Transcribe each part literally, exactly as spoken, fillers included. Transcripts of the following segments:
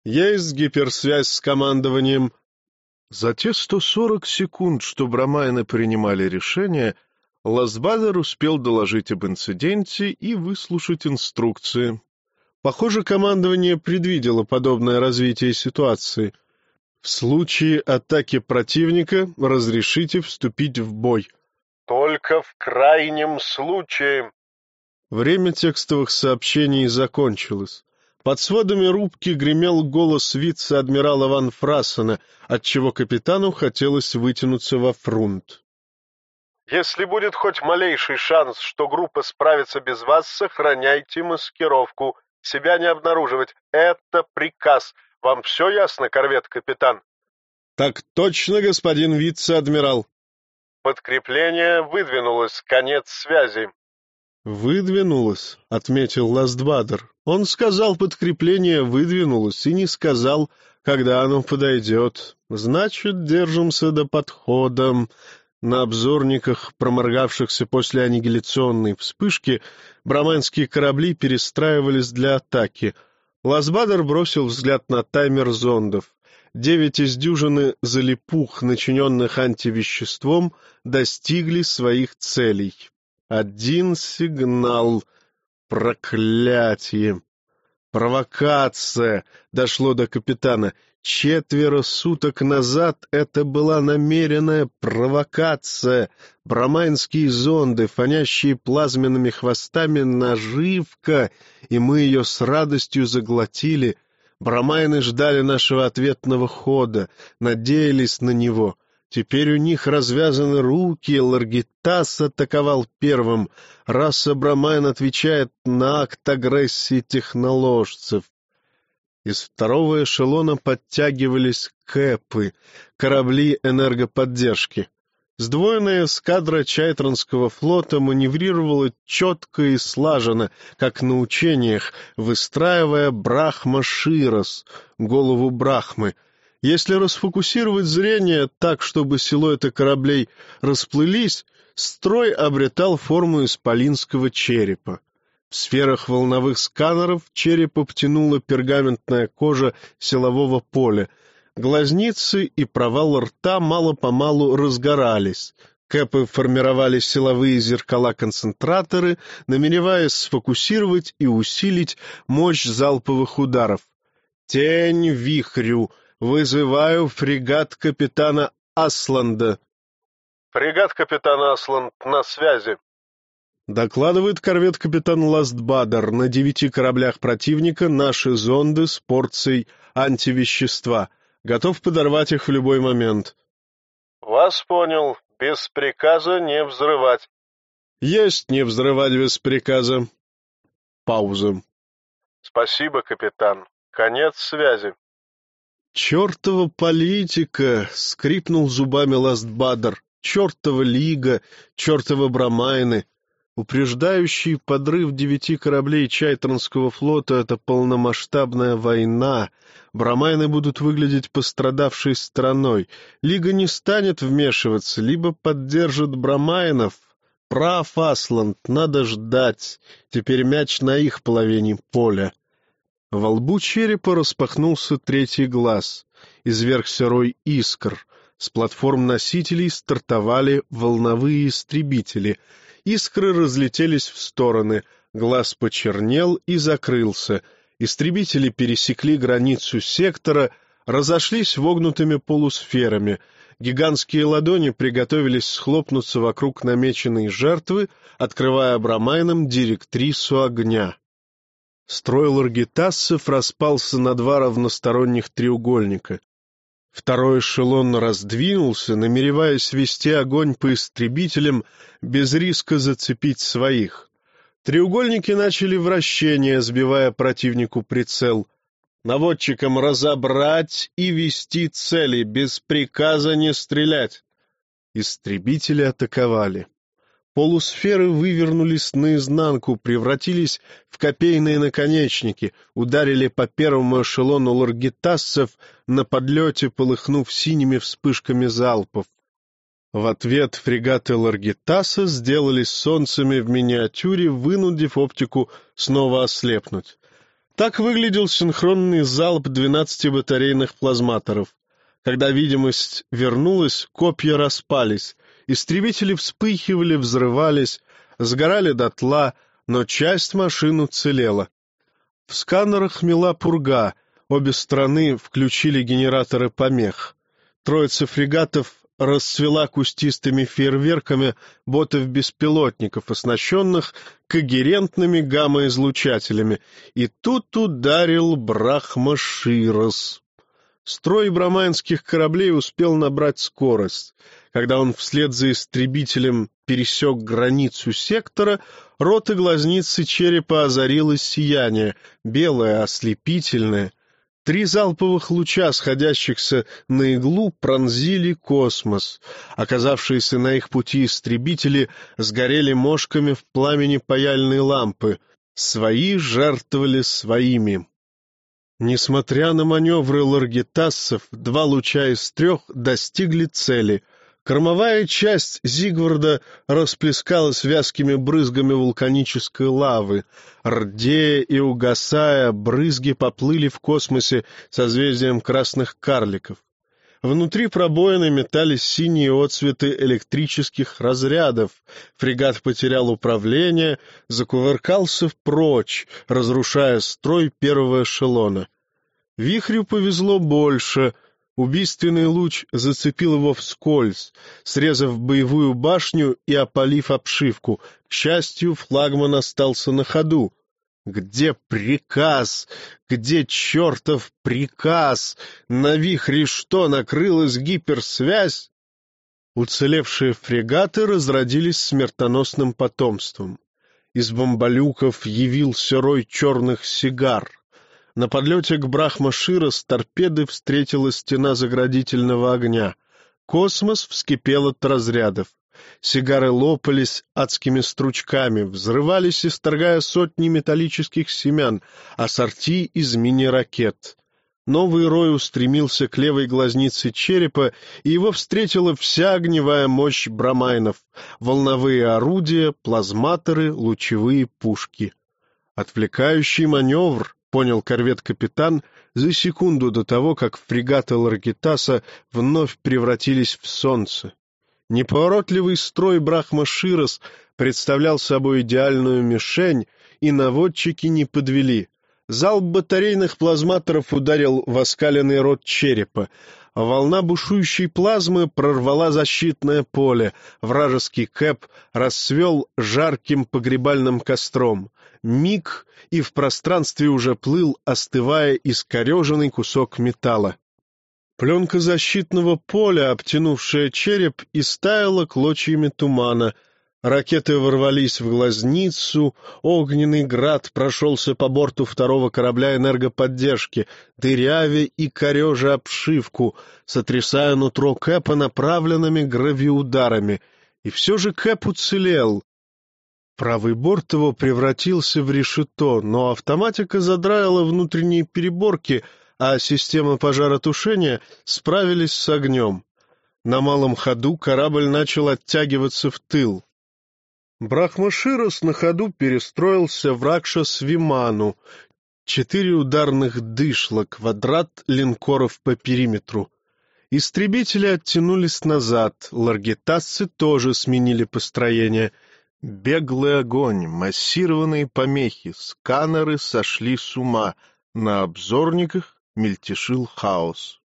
Есть гиперсвязь с командованием. За те сто сорок секунд, что Брамайны принимали решение, Ластбадер успел доложить об инциденте и выслушать инструкции. Похоже, командование предвидело подобное развитие ситуации. В случае атаки противника разрешите вступить в бой. Только в крайнем случае. Время текстовых сообщений закончилось. Под сводами рубки гремел голос вице-адмирала Ван Фрассена, отчего капитану хотелось вытянуться во фрунт. Если будет хоть малейший шанс, что группа справится без вас, сохраняйте маскировку. Себя не обнаруживать. Это приказ. Вам все ясно, корвет-капитан? Так точно, господин вице-адмирал. Подкрепление выдвинулось. Конец связи. Выдвинулось, отметил Ластбадер. Он сказал, подкрепление выдвинулось, и не сказал, когда оно подойдет. Значит, держимся до подхода. На обзорниках, проморгавшихся после аннигиляционной вспышки, браманские корабли перестраивались для атаки. Ластбадер бросил взгляд на таймер зондов. Девять из дюжины залипух, начиненных антивеществом, достигли своих целей. Один сигнал. Проклятие! Провокация! Дошло до капитана. Четверо суток назад это была намеренная провокация. Брамайнские зонды, фонящие плазменными хвостами, наживка, и мы ее с радостью заглотили. Брамайны ждали нашего ответного хода, надеялись на него. Теперь у них развязаны руки, Ларгитас атаковал первым. Раса Брамайн отвечает на акт агрессии техноложцев. Из второго эшелона подтягивались кэпы, корабли энергоподдержки. Сдвоенная эскадра Чайтранского флота маневрировала четко и слаженно, как на учениях, выстраивая Брахма-Широс, голову Брахмы. Если расфокусировать зрение так, чтобы силуэты кораблей расплылись, строй обретал форму исполинского черепа. В сферах волновых сканеров череп обтянула пергаментная кожа силового поля. Глазницы и провал рта мало-помалу разгорались. Кэпы формировали силовые зеркала-концентраторы, намереваясь сфокусировать и усилить мощь залповых ударов. «Тень вихрю! Вызываю фрегат капитана Асланда!» «Фрегат капитана Асланд на связи!» Докладывает корвет-капитан Ластбадер. На девяти кораблях противника наши зонды с порцией антивещества. Готов подорвать их в любой момент. Вас понял. Без приказа не взрывать. Есть не взрывать без приказа. Пауза. Спасибо, капитан. Конец связи. Чертова политика! Скрипнул зубами Ластбадер. Чертова лига, чертова Брамайны. Упреждающий подрыв девяти кораблей Чайтранского флота — это полномасштабная война. Брамайны будут выглядеть пострадавшей стороной. Лига не станет вмешиваться, либо поддержит Брамайнов. Прав Асланд, надо ждать. Теперь мяч на их половине поля. Во лбу черепа распахнулся третий глаз. Извергся рой искр. С платформ носителей стартовали волновые истребители — Искры разлетелись в стороны, глаз почернел и закрылся. Истребители пересекли границу сектора, разошлись вогнутыми полусферами. Гигантские ладони приготовились схлопнуться вокруг намеченной жертвы, открывая Брамайнам директрису огня. Строй ларгитассов распался на два равносторонних треугольника. Второй эшелон раздвинулся, намереваясь вести огонь по истребителям без риска зацепить своих. Треугольники начали вращение, сбивая противнику прицел. Наводчикам разобрать и вести цели, без приказа не стрелять. Истребители атаковали. Полусферы вывернулись наизнанку, превратились в копейные наконечники, ударили по первому эшелону ларгитассов, на подлете полыхнув синими вспышками залпов. В ответ фрегаты ларгитаса сделались солнцами в миниатюре, вынудив оптику снова ослепнуть. Так выглядел синхронный залп двенадцати батарейных плазматоров. Когда видимость вернулась, копья распались, истребители вспыхивали, взрывались, сгорали дотла, но часть машин уцелела. В сканерах мела пурга, обе стороны включили генераторы помех. Троица фрегатов расцвела кустистыми фейерверками ботов-беспилотников, оснащенных когерентными гамма-излучателями, и тут ударил Брахма-Широс. Строй брамайнских кораблей успел набрать скорость. Когда он вслед за истребителем пересек границу сектора, рот и глазницы черепа озарилось сияние, белое, ослепительное. Три залповых луча, сходящихся на иглу, пронзили космос. Оказавшиеся на их пути истребители сгорели мошками в пламени паяльной лампы. Свои жертвовали своими. Несмотря на маневры ларгитассов, два луча из трех достигли цели. Кормовая часть Зигварда расплескалась вязкими брызгами вулканической лавы. Рдея и угасая, брызги поплыли в космосе созвездием красных карликов. Внутри пробоины метались синие отсветы электрических разрядов. Фрегат потерял управление, закувыркался прочь, разрушая строй первого эшелона. Вихрю повезло больше. Убийственный луч зацепил его вскользь, срезав боевую башню и опалив обшивку. К счастью, флагман остался на ходу. Где приказ? Где чертов приказ? На вихре что, накрылась гиперсвязь? Уцелевшие фрегаты разродились смертоносным потомством. Из бомболюков явился рой черных сигар. На подлете к Брахма-Широс торпеды встретила стена заградительного огня. Космос вскипел от разрядов. Сигары лопались адскими стручками, взрывались, исторгая сотни металлических семян, ассорти из мини-ракет. Новый рой устремился к левой глазнице черепа, и его встретила вся огневая мощь брамайнов, волновые орудия, плазматоры, лучевые пушки. Отвлекающий маневр, понял корвет-капитан за секунду до того, как фрегаты Ларгитаса вновь превратились в солнце. Неповоротливый строй Брахма-Широс представлял собой идеальную мишень, и наводчики не подвели. Залп батарейных плазматоров ударил в оскаленный рот черепа. Волна бушующей плазмы прорвала защитное поле. Вражеский кэп расцвел жарким погребальным костром. Миг, и в пространстве уже плыл, остывая, искореженный кусок металла. Пленка защитного поля, обтянувшая череп, истаяла клочьями тумана. Ракеты ворвались в глазницу, огненный град прошелся по борту второго корабля энергоподдержки, дырявя и корежа обшивку, сотрясая нутро Кэпа направленными гравиударами. И все же Кэп уцелел. Правый борт его превратился в решето, но автоматика задраила внутренние переборки, а система пожаротушения справились с огнем. На малом ходу корабль начал оттягиваться в тыл. Брахма-Широс на ходу перестроился в Ракшас-Виману. Четыре ударных дышла, квадрат линкоров по периметру. Истребители оттянулись назад, ларгитасцы тоже сменили построение. Беглый огонь, массированные помехи, сканеры сошли с ума, на обзорниках мельтешил хаос.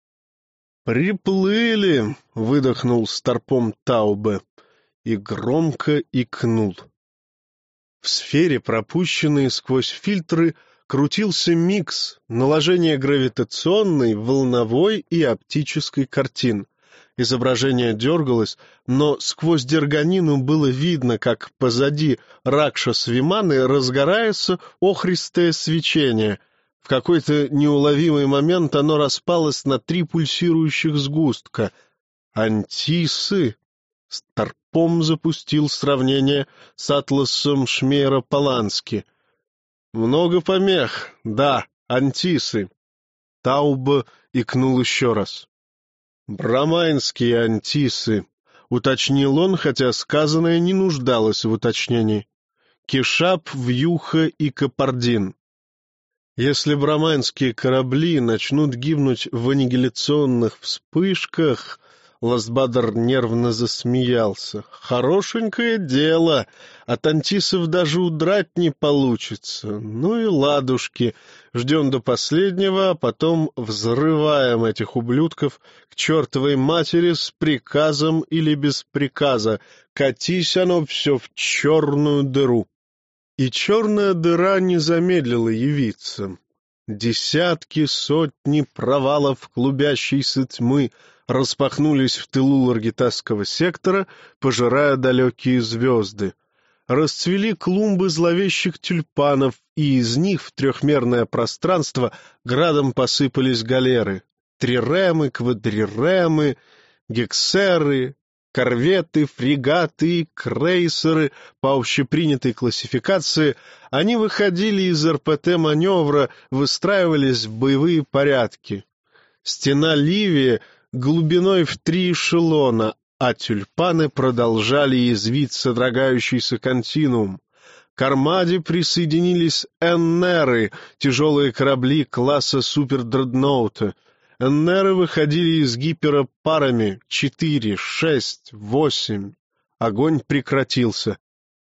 «Приплыли!» — выдохнул старпом Таубе и громко икнул. В сфере, пропущенной сквозь фильтры, крутился микс наложения гравитационной, волновой и оптической картин. Изображение дергалось, но сквозь дерганину было видно, как позади Ракшас-Виманы разгорается охристое свечение. В какой-то неуловимый момент оно распалось на три пульсирующих сгустка. «Антисы!» Старпом запустил сравнение с атласом Шмейера-Полански. «Много помех, да, антисы!» Тауба икнул еще раз. «Брамайнские антисы», — уточнил он, хотя сказанное не нуждалось в уточнении. «Кешап, Вьюха и Капардин». Если браманские корабли начнут гибнуть в аннигиляционных вспышках... Ластбадер нервно засмеялся. «Хорошенькое дело. От антисов даже удрать не получится. Ну и ладушки. Ждем до последнего, а потом взрываем этих ублюдков к чертовой матери с приказом или без приказа. Катись оно все в черную дыру». И черная дыра не замедлила явиться. Десятки, сотни провалов клубящейся тьмы распахнулись в тылу ларгитасского сектора, пожирая далекие звезды. Расцвели клумбы зловещих тюльпанов, и из них в трехмерное пространство градом посыпались галеры. Триремы, квадриремы, гексеры, корветы, фрегаты, крейсеры по общепринятой классификации. Они выходили из РПТ-маневра, выстраивались в боевые порядки. Стена Ливии глубиной в три эшелона, а тюльпаны продолжали язвить содрогающийся континуум. К армаде присоединились эннеры, тяжелые корабли класса супердредноута. Эннеры выходили из гипера парами четыре, шесть, восемь. Огонь прекратился.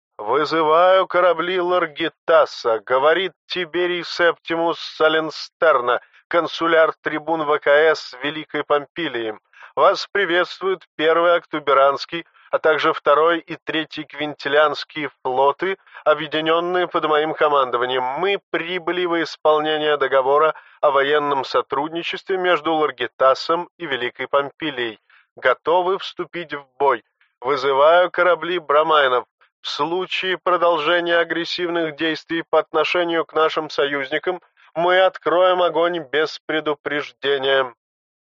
«Вызываю корабли Ларгитаса», — говорит Тиберий Септимус Саленстерна, консуляр-трибун ВКС Великой Помпилии. «Вас приветствуют первый Октуберанский, а также второй и третий Квинтилианские флоты, объединенные под моим командованием. Мы прибыли во исполнение договора о военном сотрудничестве между Ларгитасом и Великой Помпилией. Готовы вступить в бой. Вызываю корабли Брамайнов. В случае продолжения агрессивных действий по отношению к нашим союзникам мы откроем огонь без предупреждения».